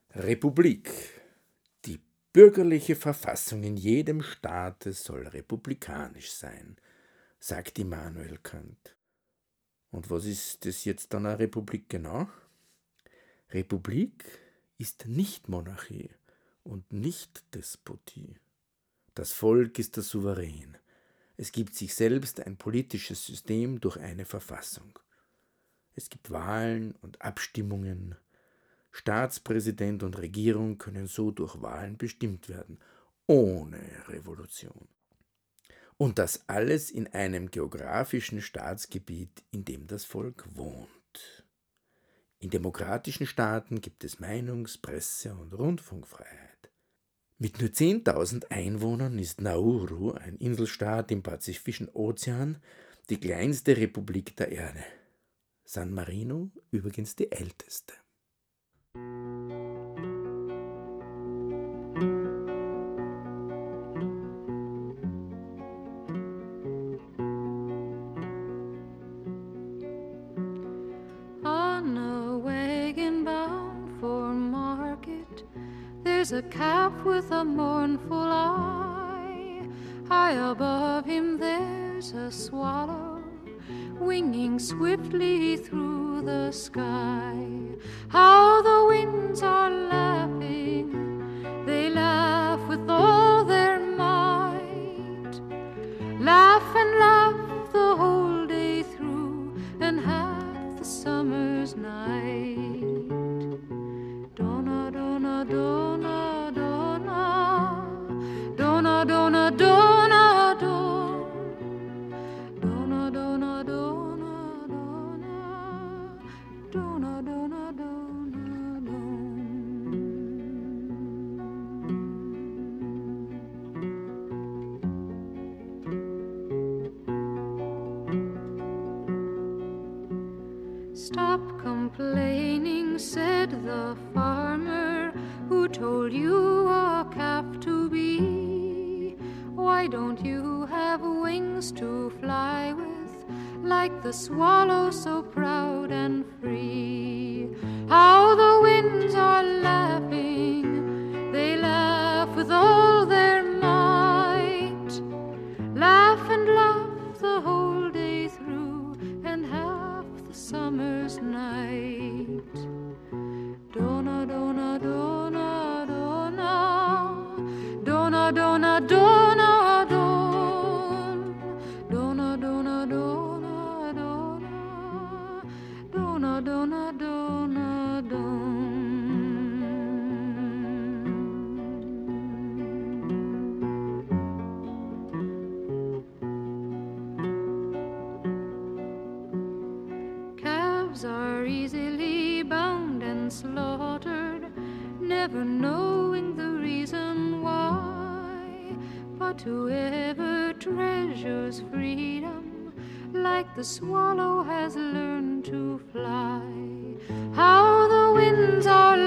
Republik. Die bürgerliche Verfassung in jedem Staate soll republikanisch sein, sagt Immanuel Kant. Und was ist das jetzt dann eine Republik genau? Republik ist nicht Monarchie und nicht Despotie. Das Volk ist der Souverän. Es gibt sich selbst ein politisches System durch eine Verfassung. Es gibt Wahlen und Abstimmungen. Staatspräsident und Regierung können so durch Wahlen bestimmt werden, ohne Revolution. Und das alles in einem geografischen Staatsgebiet, in dem das Volk wohnt. In demokratischen Staaten gibt es Meinungs-, Presse- und Rundfunkfreiheit. Mit nur 10.000 Einwohnern ist Nauru, ein Inselstaat im Pazifischen Ozean, die kleinste Republik der Erde. San Marino übrigens die älteste. There's a calf with a mournful eye. High above him there's a swallow winging swiftly through the sky. How the winds are laughing, they laugh with all their might. Laugh and laugh the whole day through and half the summer's night. Donna, donna, donna, donna, donna, donna, donna, donna, donna, donna, donna, donna, donna, Stop complaining, said the farmer who told you a calf to be. Why don't you have wings to fly with, like the swallow so proud and free? How the winds are laughing, they laugh with all their might. Laugh and laugh the whole day through and half the summer's night. Donna, donna, donna, donna, donna, donna, donna, donna, donna, donna, donna, donna, donna, donna. Calves are easily bound and slaughtered, never knowing the reason why. But whoever treasures freedom, like the swallow has learned to fly. How the winds are